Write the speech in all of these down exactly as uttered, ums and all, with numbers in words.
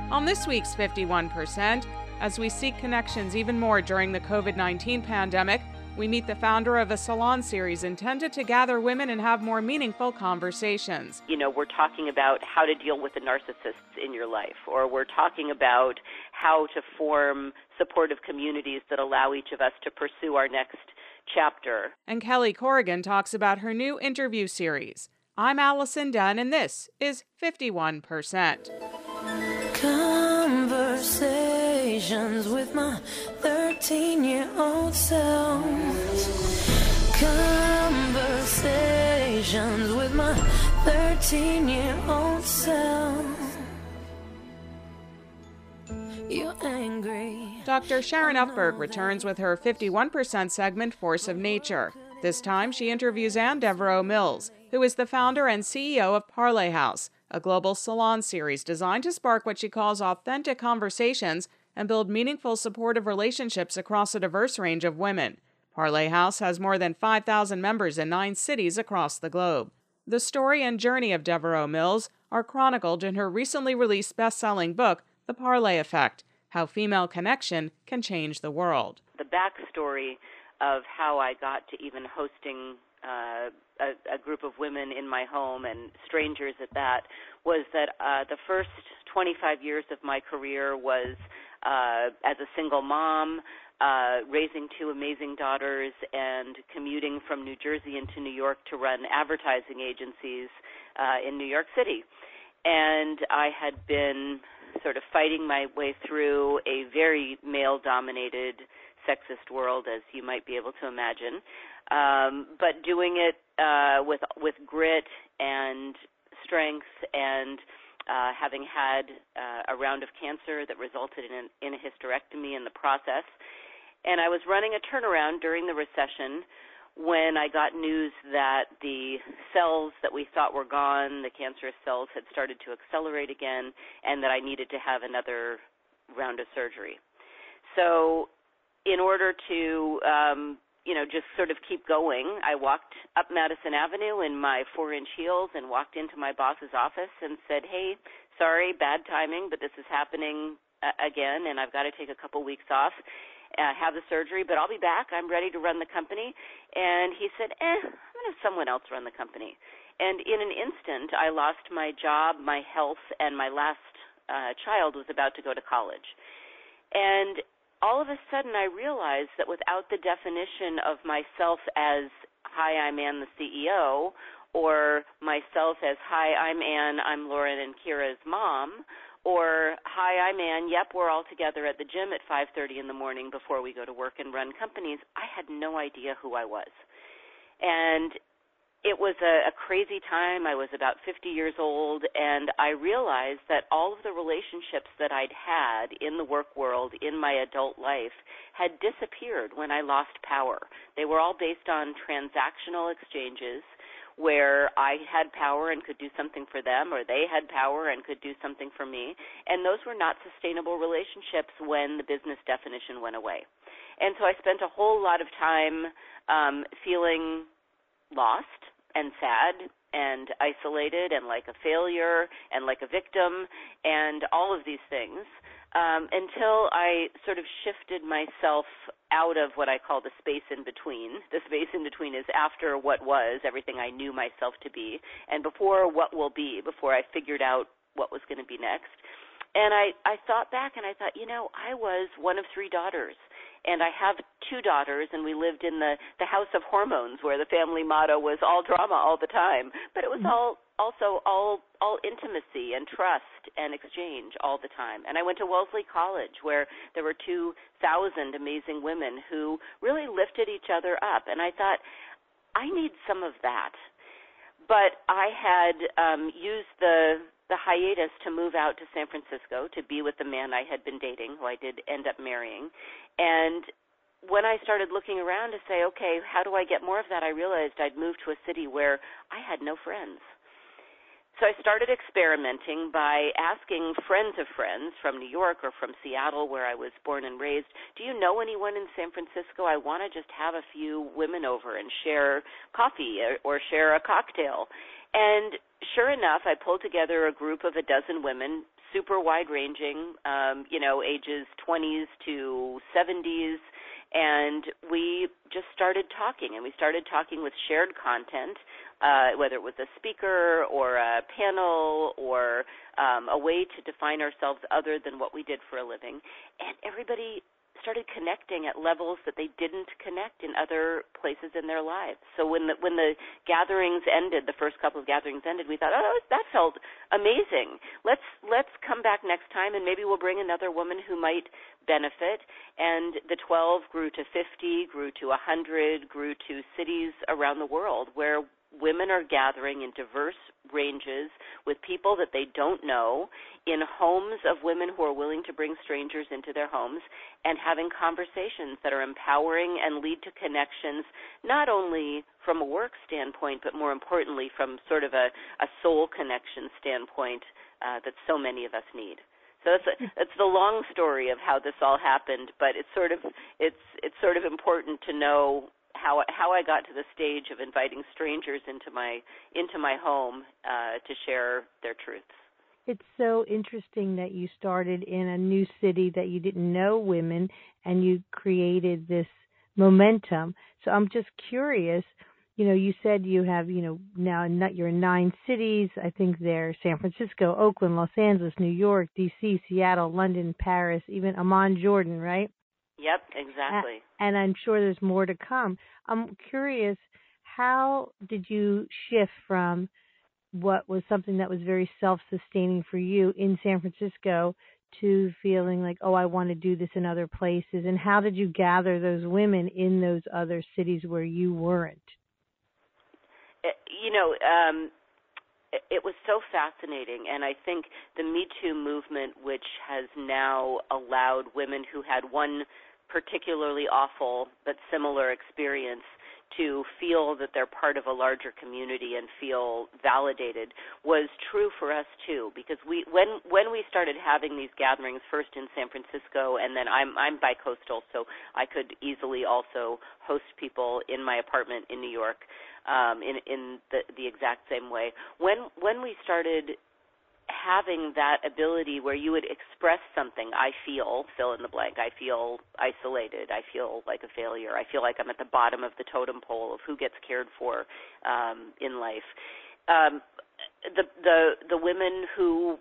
On this week's fifty-one percent, as we seek connections even more during the covid nineteen pandemic, we meet the founder of a salon series intended to gather women and have more meaningful conversations. You know, we're talking about how to deal with the narcissists in your life, or we're talking about how to form supportive communities that allow each of us to pursue our next chapter. And Kelly Corrigan talks about her new interview series. I'm Allison Dunn, and this is fifty-one percent. Conversations with my thirteen-year-old self. Conversations with my thirteen-year-old self. You're angry. Doctor Sharon Upberg returns with her fifty-one percent segment, Force of Nature. This time, she interviews Ann Devereaux Mills, who is the founder and C E O of Parley House, a global salon series designed to spark what she calls authentic conversations and build meaningful, supportive relationships across a diverse range of women. Parley House has more than five thousand members in nine cities across the globe. The story and journey of Devereaux Mills are chronicled in her recently released best-selling book, The Parley Effect: How Female Connection Can Change the World. The backstory of how I got to even hosting uh, a, a group of women in my home, and strangers at that, was that uh, the first twenty-five years of my career was uh, as a single mom, uh, raising two amazing daughters, and commuting from New Jersey into New York to run advertising agencies uh, in New York City. And I had been sort of fighting my way through a very male-dominated, sexist world, as you might be able to imagine, um, but doing it uh, with with grit and strength, and uh, having had uh, a round of cancer that resulted in, an, in a hysterectomy in the process. And I was running a turnaround during the recession when I got news that the cells that we thought were gone, the cancerous cells, had started to accelerate again, and that I needed to have another round of surgery. So in order to, um, you know, just sort of keep going, I walked up Madison Avenue in my four-inch heels and walked into my boss's office and said, hey, sorry, bad timing, but this is happening uh, again, and I've got to take a couple weeks off, uh, have the surgery, but I'll be back. I'm ready to run the company. And he said, eh, I'm going to have someone else run the company. And in an instant, I lost my job, my health, and my last uh, child was about to go to college. And all of a sudden, I realized that without the definition of myself as, hi, I'm Ann, the C E O, or myself as, hi, I'm Ann, I'm Lauren and Kira's mom, or, hi, I'm Ann, yep, we're all together at the gym at five thirty in the morning before we go to work and run companies, I had no idea who I was. And it was a, a crazy time. I was about fifty years old, and I realized that all of the relationships that I'd had in the work world, in my adult life, had disappeared when I lost power. They were all based on transactional exchanges where I had power and could do something for them, or they had power and could do something for me, and those were not sustainable relationships when the business definition went away. And so I spent a whole lot of time um, feeling lost and sad and isolated and like a failure and like a victim and all of these things um, until I sort of shifted myself out of what I call the space in between. The space in between is after what was, everything I knew myself to be, and before what will be, before I figured out what was going to be next. And I, I thought back and I thought, you know, I was one of three daughters. And I have two daughters, and we lived in the, the house of hormones, where the family motto was all drama all the time. But it was all also all all intimacy and trust and exchange all the time. And I went to Wellesley College, where there were two thousand amazing women who really lifted each other up. And I thought, I need some of that. But I had um, used the the hiatus to move out to San Francisco to be with the man I had been dating, who I did end up marrying. And when I started looking around to say, okay, how do I get more of that, I realized I'd moved to a city where I had no friends. So I started experimenting by asking friends of friends from New York or from Seattle, where I was born and raised, do you know anyone in San Francisco? I want to just have a few women over and share coffee or, or share a cocktail. And sure enough, I pulled together a group of a dozen women, super wide-ranging, um, you know, ages twenties to seventies, and we just started talking, and we started talking with shared content, uh, whether it was a speaker or a panel or um, a way to define ourselves other than what we did for a living, and everybody started connecting at levels that they didn't connect in other places in their lives. So when the, when the gatherings ended, the first couple of gatherings ended, we thought, oh, that felt amazing. Let's let's come back next time, and maybe we'll bring another woman who might benefit. And the twelve grew to fifty, grew to one hundred, grew to cities around the world where women are gathering in diverse ranges with people that they don't know in homes of women who are willing to bring strangers into their homes and having conversations that are empowering and lead to connections, not only from a work standpoint, but more importantly from sort of a, a soul connection standpoint uh, that so many of us need. So that's a, that's the long story of how this all happened, but it's sort of it's it's sort of important to know how how I got to the stage of inviting strangers into my into my home uh, to share their truths. It's so interesting that you started in a new city that you didn't know women, and you created this momentum. So I'm just curious. You know, you said you have, you know, now you're in nine cities. I think they're San Francisco, Oakland, Los Angeles, New York, D C, Seattle, London, Paris, even Amman, Jordan, right? Yep, exactly. And I'm sure there's more to come. I'm curious, how did you shift from what was something that was very self-sustaining for you in San Francisco to feeling like, oh, I want to do this in other places? And how did you gather those women in those other cities where you weren't? It, you know, um, it, it was so fascinating, and I think the Me Too movement, which has now allowed women who had one particularly awful but similar experience to feel that they're part of a larger community and feel validated, was true for us too. Because we, when when we started having these gatherings, first in San Francisco, and then I'm I'm bicoastal, so I could easily also host people in my apartment in New York, um, in in the the exact same way. When when we started having that ability where you would express something, I feel, fill in the blank, I feel isolated, I feel like a failure, I feel like I'm at the bottom of the totem pole of who gets cared for um, in life. Um, the, the the women who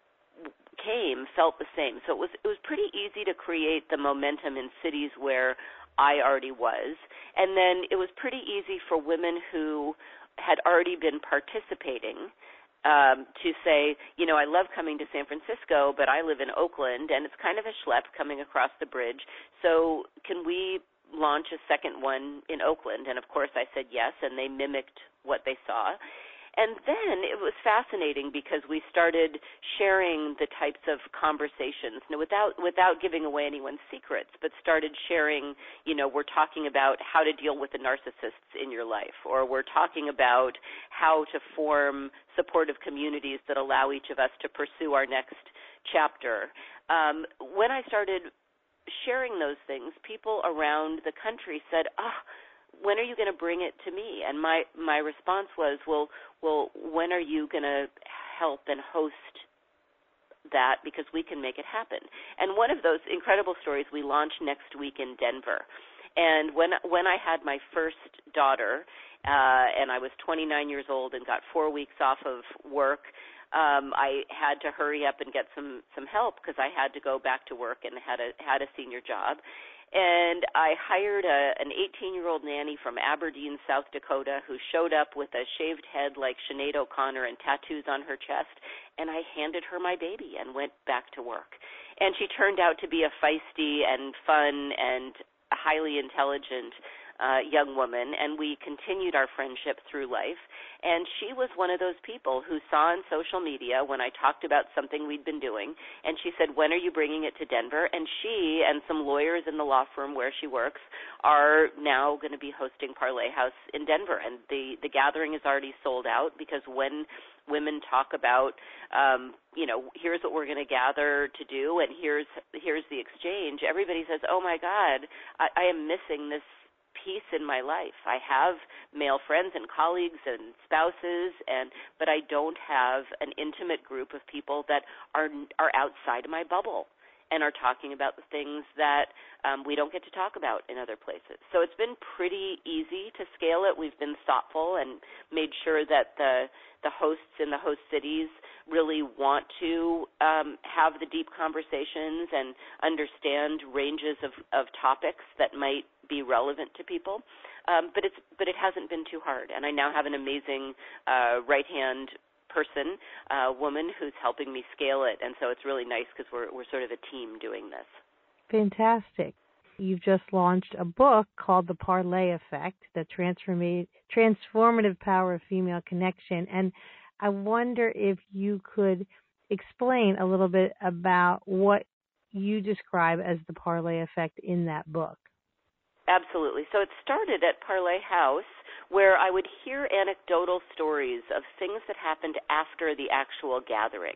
came felt the same. So it was it was pretty easy to create the momentum in cities where I already was. And then it was pretty easy for women who had already been participating Um, to say, you know, I love coming to San Francisco, but I live in Oakland, and it's kind of a schlep coming across the bridge. So can we launch a second one in Oakland? And, of course, I said yes, and they mimicked what they saw. And then it was fascinating because we started sharing the types of conversations, you know, without without giving away anyone's secrets, but started sharing, you know, we're talking about how to deal with the narcissists in your life, or we're talking about how to form supportive communities that allow each of us to pursue our next chapter. Um, when I started sharing those things, people around the country said, oh, when are you going to bring it to me? And my, my response was, well, well, when are you going to help and host that, because we can make it happen? And one of those incredible stories, we launch next week in Denver. And when when I had my first daughter, uh, and I was twenty-nine years old and got four weeks off of work, um, I had to hurry up and get some, some help because I had to go back to work and had a had a senior job. And I hired a, an eighteen-year-old nanny from Aberdeen, South Dakota, who showed up with a shaved head like Sinead O'Connor and tattoos on her chest, and I handed her my baby and went back to work. And she turned out to be a feisty and fun and highly intelligent uh, young woman, and we continued our friendship through life. And she was one of those people who saw on social media when I talked about something we'd been doing, and she said, when are you bringing it to Denver? And she and some lawyers in the law firm where she works are now going to be hosting Parlay House in Denver. And the, the gathering is already sold out, because when women talk about, um, you know, here's what we're going to gather to do, and here's here's the exchange, everybody says, oh, my God, I, I am missing this peace in my life. I have male friends and colleagues and spouses, and but I don't have an intimate group of people that are are outside of my bubble and are talking about the things that um, we don't get to talk about in other places. So it's been pretty easy to scale it. We've been thoughtful and made sure that the the hosts in the host cities really want to um, have the deep conversations and understand ranges of, of topics that might be relevant to people. Um, but it's but it hasn't been too hard. And I now have an amazing uh, right-hand person, a uh, woman who's helping me scale it, and so it's really nice because we're we're sort of a team doing this. Fantastic. You've just launched a book called The Parlay Effect, The Transforma- Transformative Power of Female Connection, and I wonder if you could explain a little bit about what you describe as the Parlay Effect in that book. Absolutely. So it started at Parlay House, where I would hear anecdotal stories of things that happened after the actual gathering.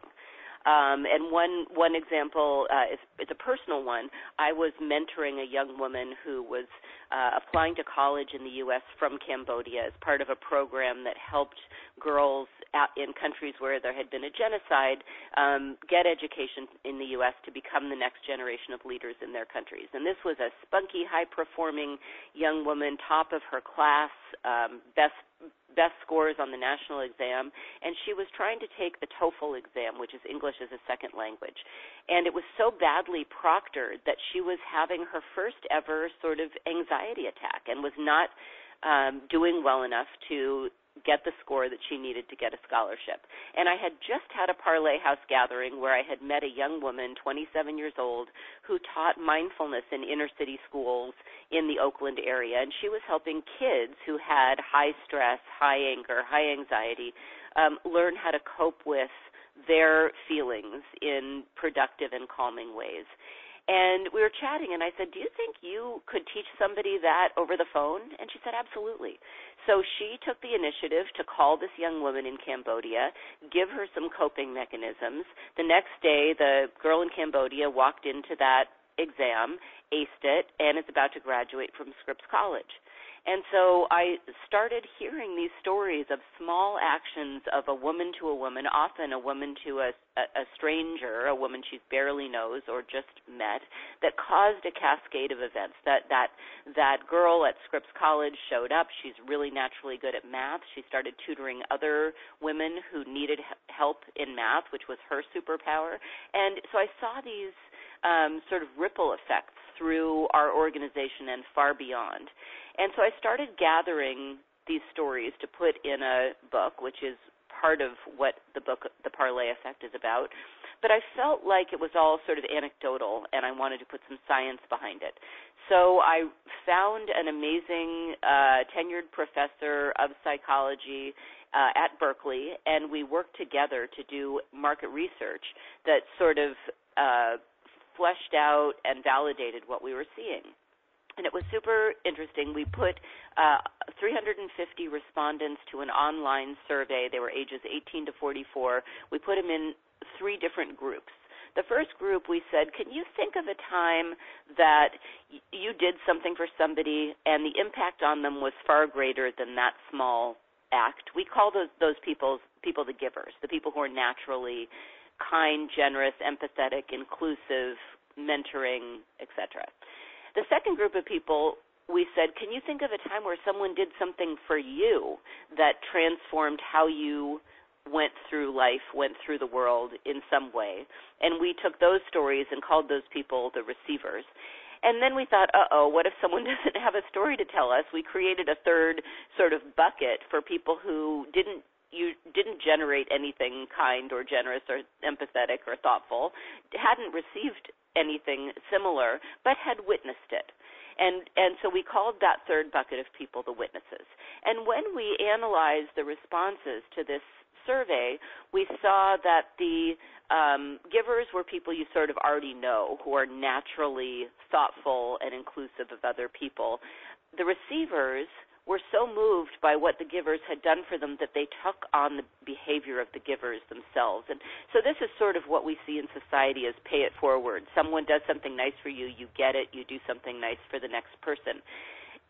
Um, and one one example uh, is, is a personal one. I was mentoring a young woman who was uh, applying to college in the U S from Cambodia as part of a program that helped girls out in countries where there had been a genocide um, get education in the U S to become the next generation of leaders in their countries. And this was a spunky, high-performing young woman, top of her class, um, best best scores on the national exam, and she was trying to take the TOEFL exam, which is English as a second language. And it was so badly proctored that she was having her first ever sort of anxiety attack and was not um, doing well enough to get the score that she needed to get a scholarship. And I had just had a Parlay House gathering where I had met a young woman, twenty-seven years old, who taught mindfulness in inner city schools in the Oakland area, and she was helping kids who had high stress, high anger, high anxiety um, learn how to cope with their feelings in productive and calming ways. And we were chatting, and I said, do you think you could teach somebody that over the phone? And she said, absolutely. So she took the initiative to call this young woman in Cambodia, give her some coping mechanisms. The next day, the girl in Cambodia walked into that exam, aced it, and is about to graduate from Scripps College. And so I started hearing these stories of small actions of a woman to a woman, often a woman to a, a, a stranger, a woman she barely knows or just met, that caused a cascade of events. That that that girl at Scripps College showed up. She's really naturally good at math. She started tutoring other women who needed help in math, which was her superpower. And so I saw these um, sort of ripple effects through our organization and far beyond. And so I started gathering these stories to put in a book, which is part of what the book, The Parlay Effect, is about. But I felt like it was all sort of anecdotal, and I wanted to put some science behind it. So I found an amazing uh, tenured professor of psychology uh, at Berkeley, and we worked together to do market research that sort of uh, fleshed out and validated what we were seeing. And it was super interesting. We put uh, three hundred fifty respondents to an online survey. They were ages eighteen to forty-four. We put them in three different groups. The first group, we said, can you think of a time that y- you did something for somebody and the impact on them was far greater than that small act? We call those those people people the givers, the people who are naturally kind, generous, empathetic, inclusive, mentoring, et cetera. The second group of people, we said, can you think of a time where someone did something for you that transformed how you went through life, went through the world in some way? And we took those stories and called those people the receivers. And then we thought, uh-oh, what if someone doesn't have a story to tell us? We created a third sort of bucket for people who didn't you didn't generate anything kind or generous or empathetic or thoughtful, hadn't received anything similar, but had witnessed it. And and so we called that third bucket of people the witnesses. And when we analyzed the responses to this survey, we saw that the um, givers were people you sort of already know, who are naturally thoughtful and inclusive of other people. The receivers were so moved by what the givers had done for them that they took on the behavior of the givers themselves. And so this is sort of what we see in society as pay it forward. Someone does something nice for you, you get it, you do something nice for the next person.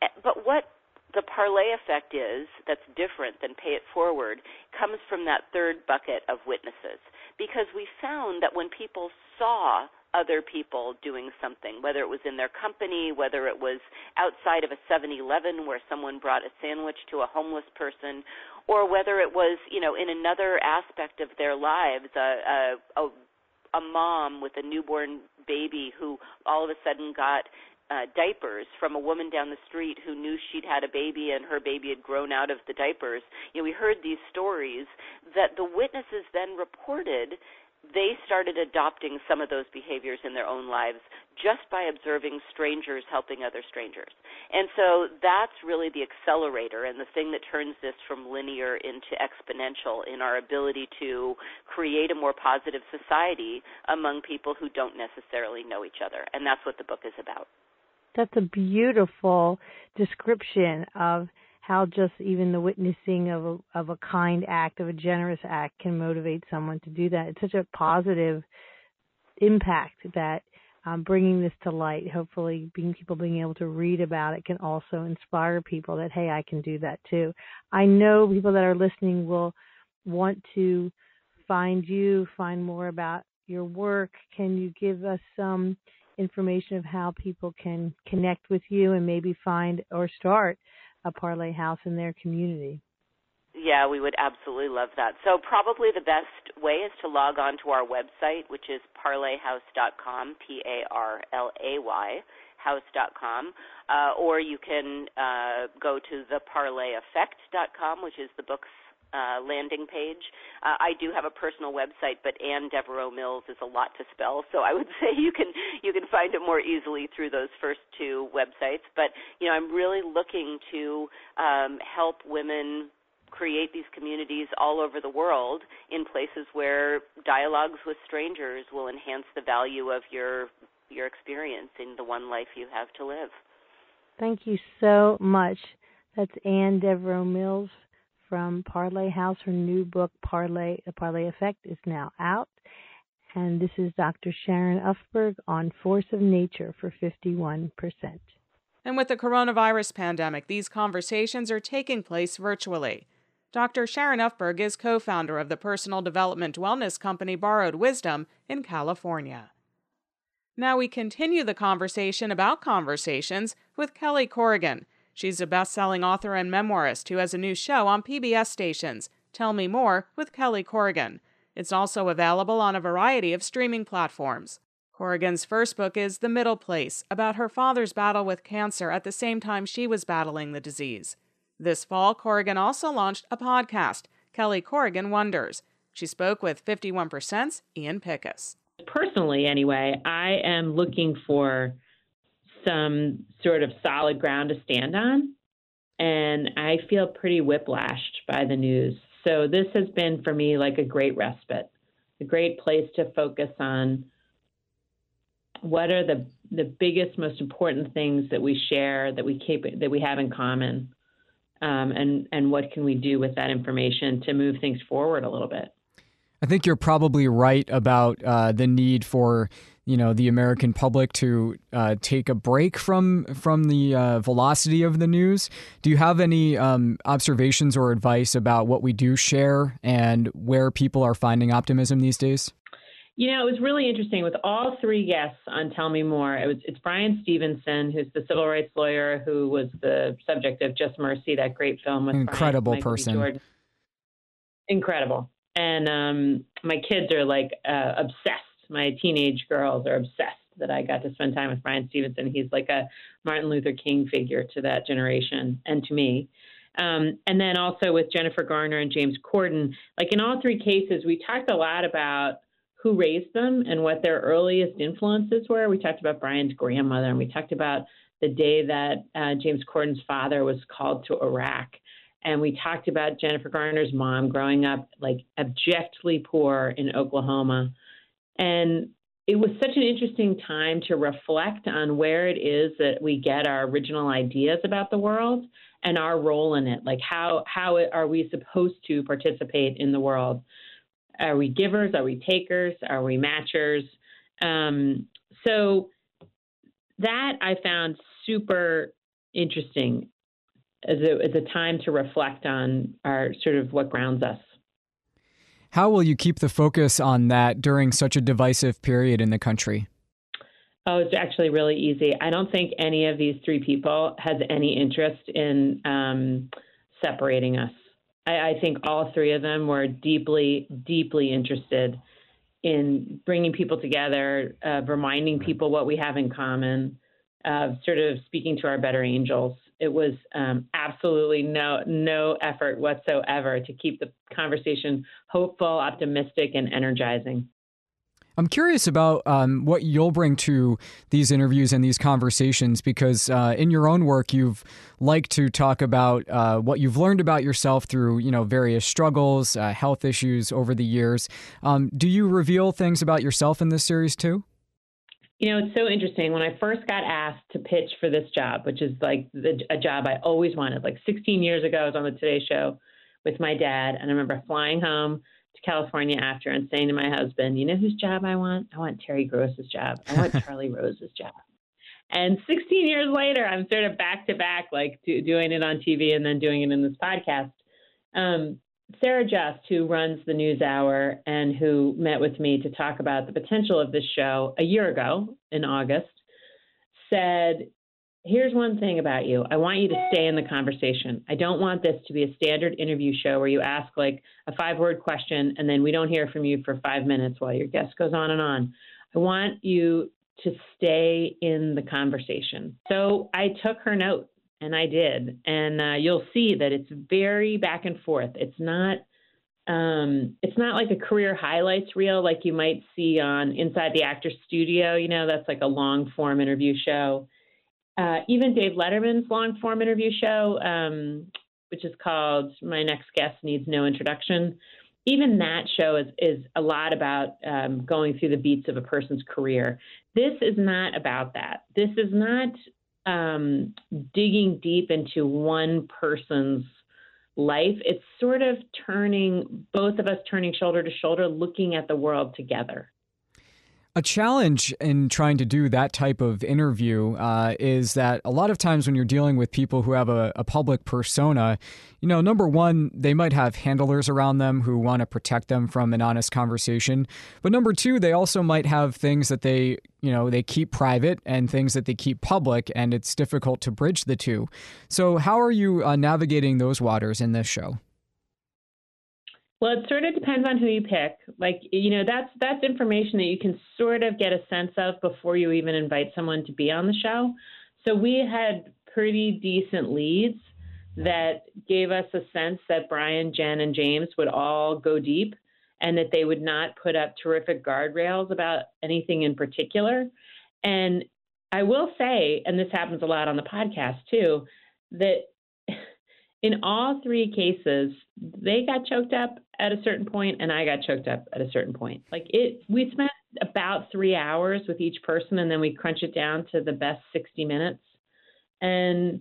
but what the parlay effect is that's different than Pay It Forward comes from that third bucket of witnesses, because we found that when people saw other people doing something, whether it was in their company, whether it was outside of a seven eleven where someone brought a sandwich to a homeless person, or whether it was, you know, in another aspect of their lives, a, a, a, a mom with a newborn baby who all of a sudden got uh, diapers from a woman down the street who knew she'd had a baby and her baby had grown out of the diapers. You know, we heard these stories that the witnesses then reported. They started adopting some of those behaviors in their own lives just by observing strangers helping other strangers. And so that's really the accelerator and the thing that turns this from linear into exponential in our ability to create a more positive society among people who don't necessarily know each other. And that's what the book is about. That's a beautiful description of how just even the witnessing of a, of a kind act, of a generous act, can motivate someone to do that. It's such a positive impact that um, bringing this to light, hopefully being people being able to read about it, can also inspire people that, hey, I can do that too. I know people that are listening will want to find you, find more about your work. Can you give us some information of how people can connect with you and maybe find or start a Parlay House in their community? Yeah, we would absolutely love that. So probably the best way is to log on to our website, which is parlay house dot com, P A R L A Y, house dot com, uh, or you can uh, go to the parlay effect dot com, which is the book's Uh, landing page. Uh, I do have a personal website, but Ann Devereaux Mills is a lot to spell, so I would say you can you can find it more easily through those first two websites. But you know, I'm really looking to um, help women create these communities all over the world in places where dialogues with strangers will enhance the value of your your experience in the one life you have to live. Thank you so much. That's Ann Devereaux Mills from Parlay House. Her new book, Parlay, The Parlay Effect, is now out. And this is Doctor Sharon Ufberg on Force of Nature for fifty-one percent. And with the coronavirus pandemic, these conversations are taking place virtually. Doctor Sharon Ufberg is co-founder of the personal development wellness company Borrowed Wisdom in California. Now we continue the conversation about conversations with Kelly Corrigan. She's a best-selling author and memoirist who has a new show on P B S stations, Tell Me More with Kelly Corrigan. It's also available on a variety of streaming platforms. Corrigan's first book is The Middle Place, about her father's battle with cancer at the same time she was battling the disease. This fall, Corrigan also launched a podcast, Kelly Corrigan Wonders. She spoke with fifty-one percent's Ian Pickus. Personally, anyway, I am looking for some sort of solid ground to stand on, and I feel pretty whiplashed by the news. So this has been for me like a great respite, a great place to focus on what are the the biggest, most important things that we share, that we keep, that we have in common, um, and and what can we do with that information to move things forward a little bit. I think you're probably right about uh, the need for you know, the American public to uh, take a break from from the uh, velocity of the news. Do you have any um, observations or advice about what we do share and where people are finding optimism these days? You know, it was really interesting with all three guests on Tell Me More. It was it's Brian Stevenson, who's the civil rights lawyer who was the subject of Just Mercy, that great film with incredible Brian, person, Jordan. Incredible. And um, my kids are like uh, obsessed. My teenage girls are obsessed that I got to spend time with Brian Stevenson. He's like a Martin Luther King figure to that generation and to me. Um, and then also with Jennifer Garner and James Corden, like in all three cases, we talked a lot about who raised them and what their earliest influences were. We talked about Brian's grandmother, and we talked about the day that uh, James Corden's father was called to Iraq. And we talked about Jennifer Garner's mom growing up like abjectly poor in Oklahoma. And it was such an interesting time to reflect on where it is that we get our original ideas about the world and our role in it. Like how how are we supposed to participate in the world? Are we givers? Are we takers? Are we matchers? Um, so that I found super interesting as a, as a time to reflect on our sort of what grounds us. How will you keep the focus on that during such a divisive period in the country? Oh, it's actually really easy. I don't think any of these three people has any interest in um, separating us. I, I think all three of them were deeply, deeply interested in bringing people together, uh, reminding people what we have in common, uh, sort of speaking to our better angels. It was um, absolutely no no effort whatsoever to keep the conversation hopeful, optimistic, and energizing. I'm curious about um, what you'll bring to these interviews and these conversations, because uh, in your own work, you've liked to talk about uh, what you've learned about yourself through, you know, various struggles, uh, health issues over the years. Um, do you reveal things about yourself in this series too? You know, it's so interesting. When I first got asked to pitch for this job, which is like the, a job I always wanted, like sixteen years ago, I was on the Today Show with my dad, and I remember flying home to California after and saying to my husband, you know whose job I want? I want Terry Gross's job. I want Charlie Rose's job. And sixteen years later, I'm sort of back to back, like do, doing it on T V and then doing it in this podcast. Um, Sarah Just, who runs the NewsHour and who met with me to talk about the potential of this show a year ago in August, said, here's one thing about you. I want you to stay in the conversation. I don't want this to be a standard interview show where you ask like a five-word question and then we don't hear from you for five minutes while your guest goes on and on. I want you to stay in the conversation. So I took her note. And I did. And uh, you'll see that it's very back and forth. It's not um, it's not like a career highlights reel like you might see on Inside the Actors Studio. You know, that's like a long form interview show. Uh, even Dave Letterman's long form interview show, um, which is called My Next Guest Needs No Introduction. Even that show is, is a lot about um, going through the beats of a person's career. This is not about that. This is not Um, digging deep into one person's life. It's sort of turning, both of us turning shoulder to shoulder, looking at the world together. A challenge in trying to do that type of interview uh, is that a lot of times when you're dealing with people who have a, a public persona, you know, number one, they might have handlers around them who want to protect them from an honest conversation. But number two, they also might have things that they, you know, they keep private and things that they keep public, and it's difficult to bridge the two. So how are you uh, navigating those waters in this show? Well, it sort of depends on who you pick. Like, you know, that's that's information that you can sort of get a sense of before you even invite someone to be on the show. So we had pretty decent leads that gave us a sense that Brian, Jen, and James would all go deep and that they would not put up terrific guardrails about anything in particular. And I will say, and this happens a lot on the podcast too, that in all three cases, they got choked up at a certain point and I got choked up at a certain point. Like it, we spent about three hours with each person and then we crunch it down to the best sixty minutes. And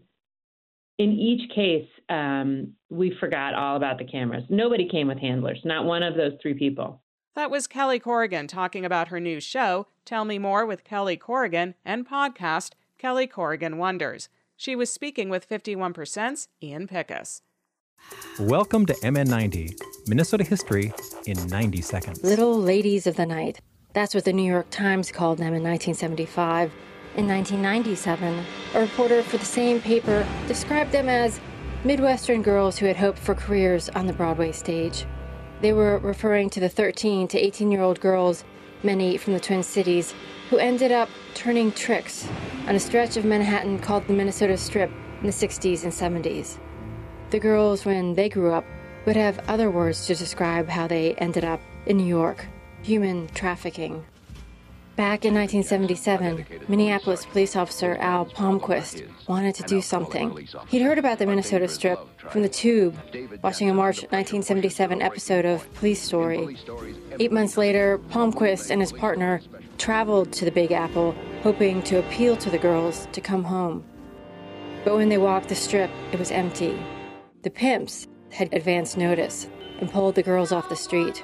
in each case, um, we forgot all about the cameras. Nobody came with handlers, not one of those three people. That was Kelly Corrigan talking about her new show, Tell Me More with Kelly Corrigan, and podcast, Kelly Corrigan Wonders. She was speaking with fifty-one percent's Ian Pickus. Welcome to M N ninety, Minnesota history in ninety seconds. Little ladies of the night. That's what the New York Times called them in nineteen seventy-five. In nineteen ninety-seven, a reporter for the same paper described them as Midwestern girls who had hoped for careers on the Broadway stage. They were referring to the thirteen to eighteen-year-old girls, many from the Twin Cities, who ended up turning tricks on a stretch of Manhattan called the Minnesota Strip in the sixties and seventies. The girls, when they grew up, would have other words to describe how they ended up in New York: human trafficking. Back in nineteen seventy-seven, Minneapolis police officer Al Palmquist wanted to do something. He'd heard about the Minnesota Strip from the Tube, watching a March nineteen seventy-seven episode of Police Story. Eight months later, Palmquist and his partner traveled to the Big Apple, hoping to appeal to the girls to come home. But when they walked the strip, it was empty. The pimps had advanced notice and pulled the girls off the street.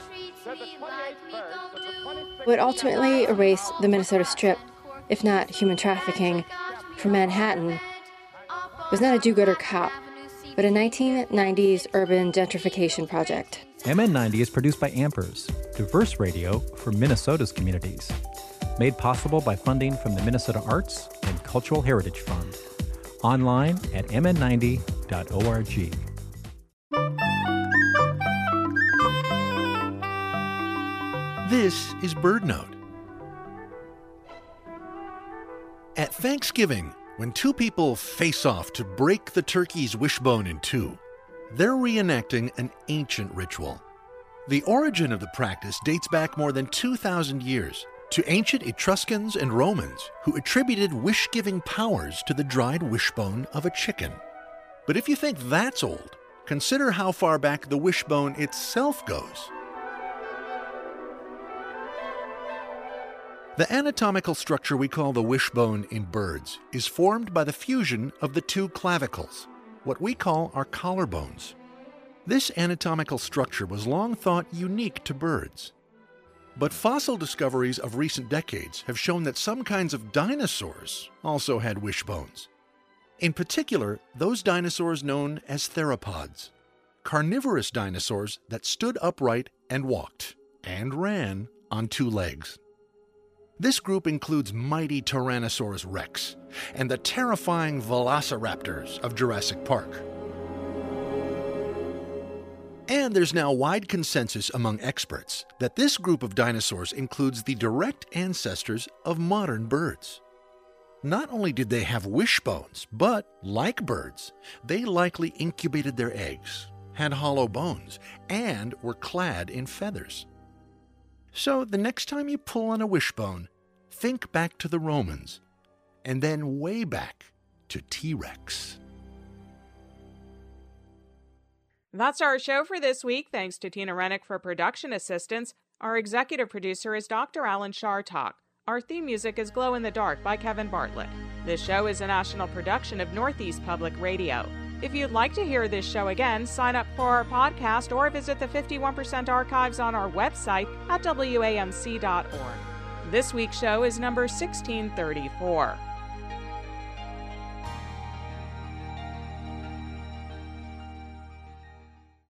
What ultimately erased the Minnesota Strip, if not human trafficking, from Manhattan, was not a do-gooder cop, but a nineteen nineties urban gentrification project. M N ninety is produced by Ampers, diverse radio for Minnesota's communities. Made possible by funding from the Minnesota Arts and Cultural Heritage Fund. Online at m n ninety dot org. This is BirdNote. At Thanksgiving, when two people face off to break the turkey's wishbone in two, they're reenacting an ancient ritual. The origin of the practice dates back more than two thousand years to ancient Etruscans and Romans who attributed wish-giving powers to the dried wishbone of a chicken. But if you think that's old, consider how far back the wishbone itself goes. The anatomical structure we call the wishbone in birds is formed by the fusion of the two clavicles, what we call our collarbones. This anatomical structure was long thought unique to birds. But fossil discoveries of recent decades have shown that some kinds of dinosaurs also had wishbones. In particular, those dinosaurs known as theropods, carnivorous dinosaurs that stood upright and walked, and ran on two legs. This group includes mighty Tyrannosaurus rex and the terrifying velociraptors of Jurassic Park. And there's now wide consensus among experts that this group of dinosaurs includes the direct ancestors of modern birds. Not only did they have wishbones, but, like birds, they likely incubated their eggs, had hollow bones, and were clad in feathers. So the next time you pull on a wishbone, think back to the Romans, and then way back to T-Rex. That's our show for this week. Thanks to Tina Rennick for production assistance. Our executive producer is Doctor Alan Shartok. Our theme music is Glow in the Dark by Kevin Bartlett. This show is a national production of Northeast Public Radio. If you'd like to hear this show again, sign up for our podcast or visit the fifty-one percent archives on our website at w a m c dot org. This week's show is number sixteen thirty-four.